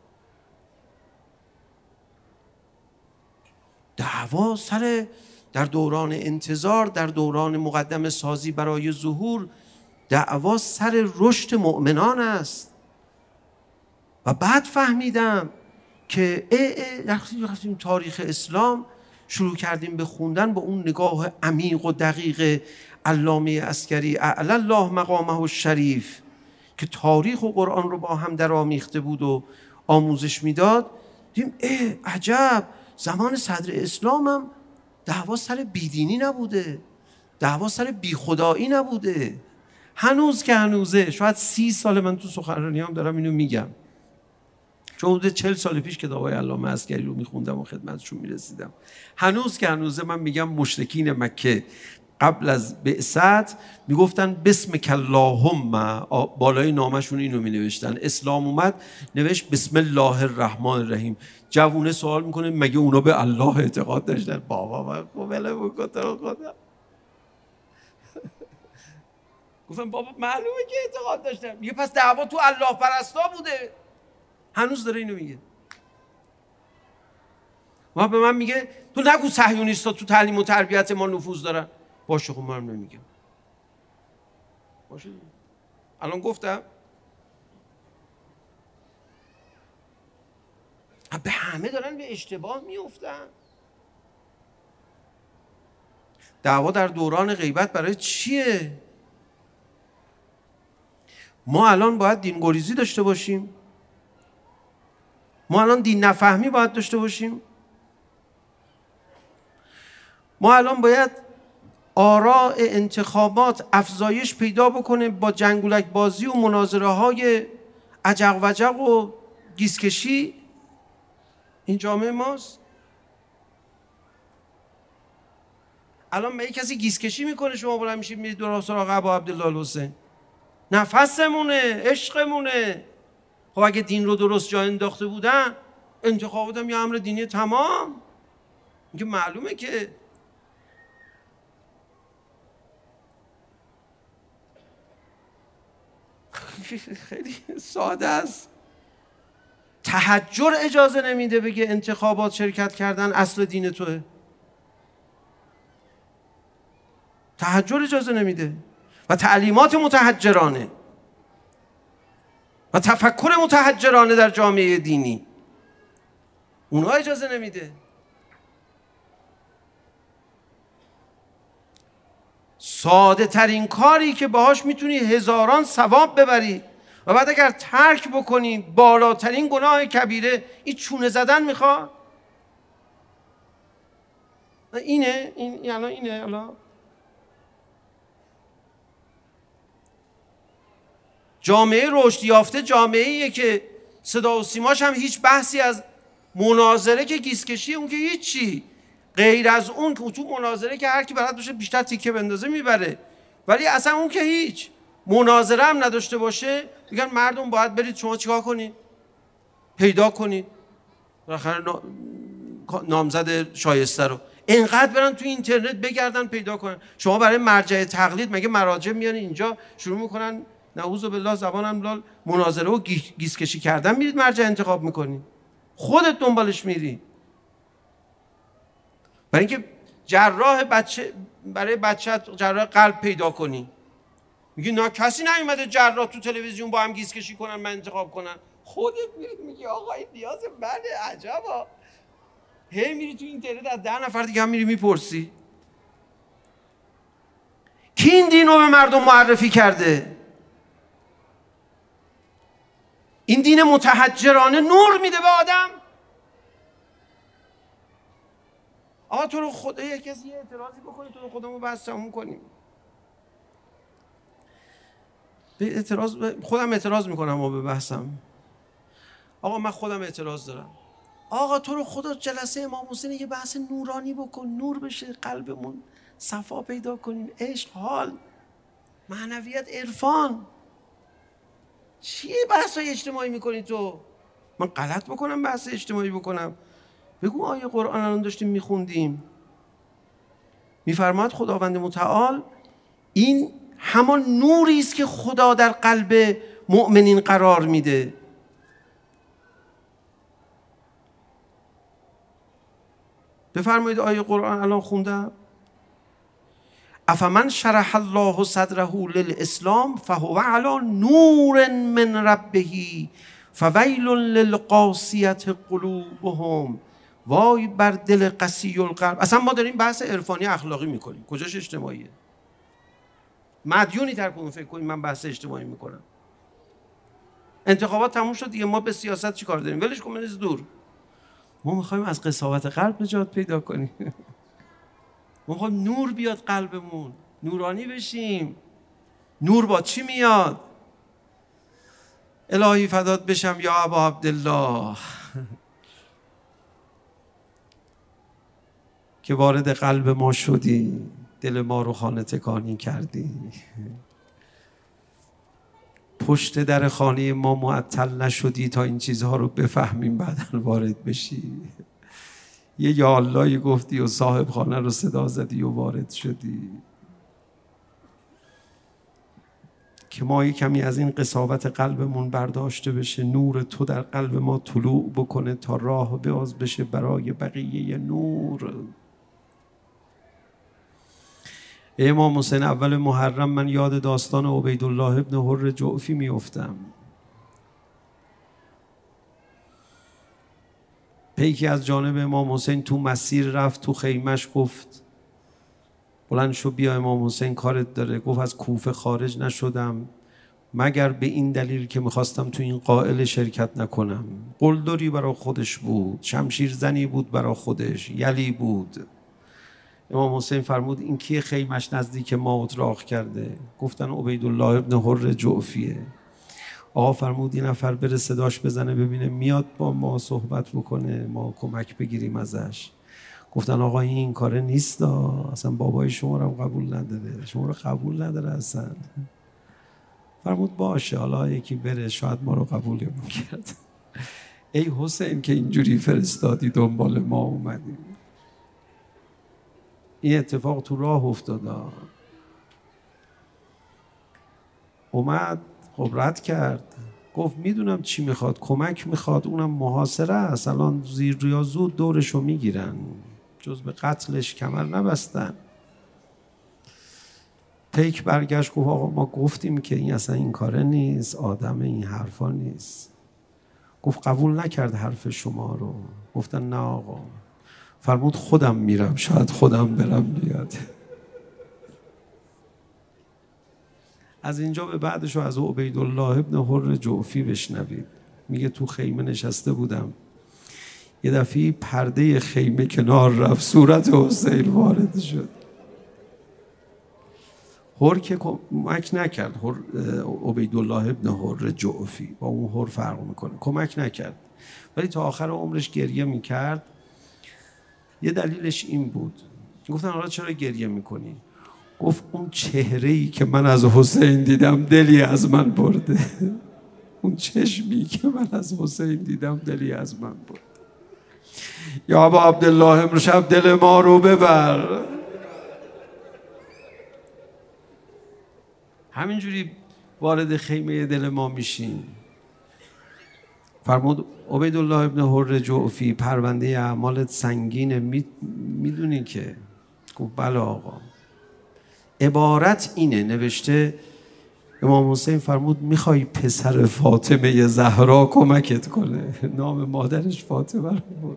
دعوا سر در دوران انتظار، در دوران مقدم سازی برای ظهور، دعوا سر رشد مؤمنان است. و بعد فهمیدم که رفتیم تاریخ اسلام شروع کردیم به خوندن با اون نگاه عمیق و دقیق علامه عسکری اعلی الله مقامه الشریف که تاریخ و قرآن رو با هم در آمیخته بود و آموزش میداد. دیدیم عجب، زمان صدر اسلام هم دعوا سر بیدینی نبوده، دعوا سر بیخدایی نبوده. هنوز که هنوزه، شاید 30 سال من تو سخنرانیام دارم اینو میگم، چون حدود 40 سال پیش کتابای علامه عسکری رو میخوندم و خدمتشون میرسیدم. هنوز که هنوزه من میگم مشرکین مکه قبل از بعثت میگفتن بسمک اللهم، بالای نامشون اینو مینوشتن. اسلام اومد نوشت بسم الله الرحمن الرحیم. جوونه سوال میکنه مگه اونا به الله اعتقاد داشتن؟ بابا بله بکن خدا. گفتم بابا معلومه که اعتقاد داشتن. میگه پس دعوا تو الله پرستا بوده. هنوز داره اینو میگه. ما به من میگه تو نگو صهیونیستا تو تعلیم و تربیت ما نفوذ دارن. باشه خب من نمیگم. باشه الان گفتم. به همه دارن به اشتباه میافتن. دعوا در دوران غیبت برای چیه؟ ما الان باید دینگریزی داشته باشیم؟ ما الان دین نفهمی باید داشته باشیم؟ ما الان باید آراء انتخابات افزایش پیدا بکنه با جنگولک بازی و مناظره های عجق وجق و گیسکشی؟ این جامعه ماست؟ الان به کسی گیسکشی میکنه شما بلند میشید میرید دور سراغ ابا عبدالله الحسین؟ نفسمونه، عشقمونه. خب اگه دین رو درست جا انداخته بودن انتخابات هم یه امر دینی تمام. اینکه معلومه که خیلی ساده است. تحجر اجازه نمیده بگه انتخابات شرکت کردن اصل دین توه. تحجر اجازه نمیده و تعلیمات متحجرانه و تفکر متحجرانه در جامعه دینی اونها اجازه نمیده. ساده ترین کاری که باهاش میتونی هزاران ثواب ببری و بعد اگر ترک بکنی بالاترین گناه کبیره، این چونه زدن میخواد. اینه جامعه رشد یافته جامعه‌ایه که صدا و سیماش هم هیچ بحثی از مناظره که گیسکشی اون که هیچی، غیر از اون که تو مناظره که هر کی بلد باشه بیشتر تیکه بندازه میبره، ولی اصلا اون که هیچ مناظره هم نداشته باشه میگن مردم باید برید شما چیکار کنید؟ پیدا کنید بالاخره نامزد شایسته رو اینقدر برن تو اینترنت بگردن پیدا کنن. شما برای مرجع تقلید مگه مراجع میان اینجا شروع میکنن نعوذ بالله زبانم لال مناظره و گیسکشی کردن میرید مرجع انتخاب میکنی؟ خودت دنبالش میری. برای اینکه برای بچت جراح قلب پیدا کنی میگی نه کسی نیومده جراح تو تلویزیون با هم گیسکشی کنن من انتخاب کنن، خودت میری میگی آقا این نیاز منه. عجبا. هی میری تو اینترنت از 10 نفر دیگه هم میری میپرسی کی این دین رو به مردم معرفی کرده؟ این دین متحجرانه نور میده به آدم. آقا تو رو خدا یک کسی یه اعتراضی بکنی تو رو خودمون بحث تموم کنیم. خودم اعتراض میکنم و به بحثم. آقا من خودم اعتراض دارم. آقا تو رو خدا جلسه امام حسین یه بحث نورانی بکن، نور بشه قلبمون، صفا پیدا کنیم، عشق، حال، معنویت، عرفان. چیه بحثای اجتماعی میکنی تو؟ من غلط بکنم بحث اجتماعی بکنم؟ بگو آیه قرآن الان داشتیم میخوندیم میفرماد خداوند متعال این همان نوری است که خدا در قلب مؤمنین قرار میده. بفرمایید آیه قرآن الان خوندم افمن شرح الله صدره للاسلام فهو علی نور من ربه فویل للقاسیة قلوبهم. وای بر دل قسی القلب. اصلا ما داریم بحث عرفانی اخلاقی میکنیم، کجاش اجتماعیه؟ مدیونی تر کنیم فکر کنیم من بحث اجتماعی میکنم. انتخابات تموم شد دیگه، ما به سیاست چی کار داریم؟ ولش کن بنز دور. ما میخوایم از قساوت قلب نجات پیدا کنیم. ما میخوایم نور بیاد قلبمون، نورانی بشیم. نور با چی میاد؟ الهی فدات بشم یا ابا عبدالله که وارد قلب ما شدی، دل ما رو خانه تکانی کردی، پشت در خانه ما معطل نشدی تا این چیزها رو بفهمیم بعداً وارد بشی. یه یا اللهی گفتی و صاحب خانه رو صدا زدی و وارد شدی. که ما یک کمی از این قساوت قلبمون برداشته بشه، نور تو در قلب ما طلوع بکنه تا راه باز بشه برای بقیه نور. امام حسین اول محرم من یاد داستان عبیدالله ابن حر جعفی میافتم. پیکی از جانب امام حسین تو مسیر رفت، تو خیمش گفت بلند شو بیا امام حسین کارت داره. گفت از کوفه خارج نشدم مگر به این دلیل که میخواستم تو این قائل شرکت نکنم. قلدری برا خودش بود، شمشیر زنی بود برا خودش، یلی بود. امام حسین فرمود این کیه خیمش نزدیک ما اتراق کرده؟ گفتن عبیدالله ابن حر جعفیه. آقا فرمود این نفر بره صداش بزنه ببینه میاد با ما صحبت بکنه ما کمک بگیریم ازش. گفتن آقا این کاره نیست، اصلا بابای شما رو قبول نداره، شما رو قبول نداره اصلا. فرمود باشه حالا یکی بره شاید ما رو قبول میکرد. ای حسین که اینجوری فرستادی دنبال ما اومدیم. این اتفاق تو راه افتاد. اومد خب رد کرد، گفت میدونم چی میخواد، کمک میخواد، اونم محاصره است، الان زیر یا زود دورشو میگیرن، جز به قتلش کمر نبستن. پیک برگشت گفت آقا ما گفتیم که این اصلا این کاره نیست، آدم این حرفا نیست. گفت قبول نکرد حرف شما رو. گفتن نه آقا. فرمود خودم میرم، شاید خودم برم بیاد. از اینجا به بعدش رو از عبیدالله ابن حر جعفی بشنوید. میگه تو خیمه نشسته بودم، یه دفعه پرده خیمه کنار رفت، صورت حسین وارد شد. حر که کمک نکرد، عبیدالله ابن حر جعفی با اون حر فرق میکنه، کمک نکرد، ولی تا آخر عمرش گریه میکرد. یه دلیلش این بود. گفتن حالا چرا گریه میکنی؟ گفت اون چهره‌ای که من از حسین دیدم دلی از من برده. اون چشمی که من از حسین دیدم دلی از من برده. یا ابا عبدالله امشب دل ما رو ببر. همینجوری وارد خیمه دل ما میشین. فرمود عبیدالله ابن حر جعفی پرونده اعمالت سنگینه، میدونی که؟ گفت بله آقا. عبارت اینه، نوشته امام حسین فرمود میخوای پسر فاطمه زهرا کمکت کنه، نام مادرش فاطمه رو بود.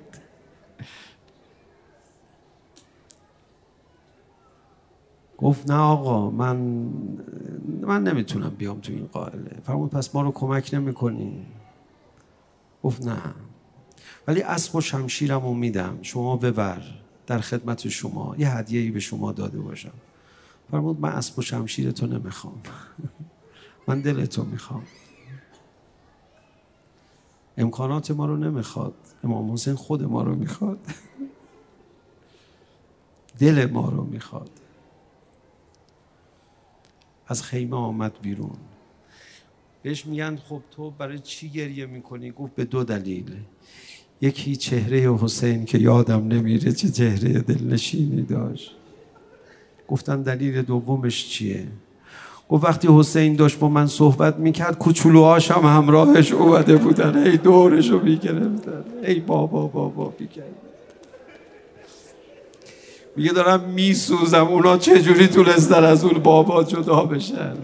گفت نه آقا من نمیتونم بیام تو این قائله. فرمود پس ما رو کمک نمیکنی؟ گفت نه، ولی اسب و شمشیرم رو میدم، شما ببر، در خدمت شما، یه هدیه‌ای به شما داده باشم. فرمود من اسب و شمشیر تو نمیخوام، من دل تو میخوام. امکانات ما رو نمیخواد، امام حسین خود ما رو میخواد. دل ما رو میخواد. از خیمه آمد بیرون. بهش میگن خب تو برای چی گریه میکنی؟ گفت به دو دلیل. یکی چهره حسین که یادم نمیره چه چهره دلنشینی داشت. گفتن دلیل دومش چیه؟ گفت وقتی حسین داشت با من صحبت میکرد کوچولوهاش هم همراهش اومده بودن، ای دورشو میگرفتن، ای بابا میگرد. میگه دارم میسوزم، اونا چجوری تونستن از اون بابا جدا بشن؟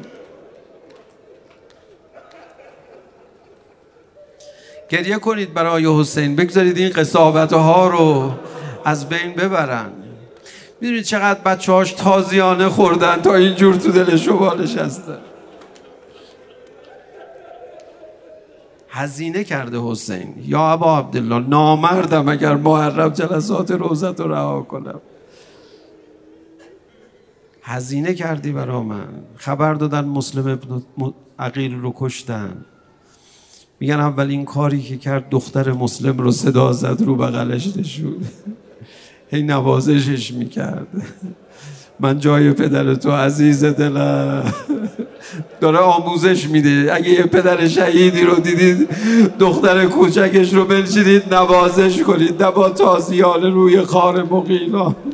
گریه کنید برای حسین، بگذارید این قساوت‌ها رو از بین ببرن. میدونید چقدر بچه‌هاش تازیانه خوردن تا اینجور تو دل شما نشستن. هزینه کرده حسین. یا ابا عبدالله نامردم اگر محرم جلسات روزت رو رها کنم. هزینه کردی برا من. خبر دادن مسلم ابن عقیل رو کشتن. میگن اولین کاری که کرد دختر مسلم رو صدا زد، رو بغلش نشود، هی نوازشش میکرد. من جای پدر تو عزیز دلم. داره آموزش میده. اگه یه پدر شهیدی رو دیدید دختر کوچکش رو بنشینید نوازش کنید، نه با تازیانه روی خار مغیلان.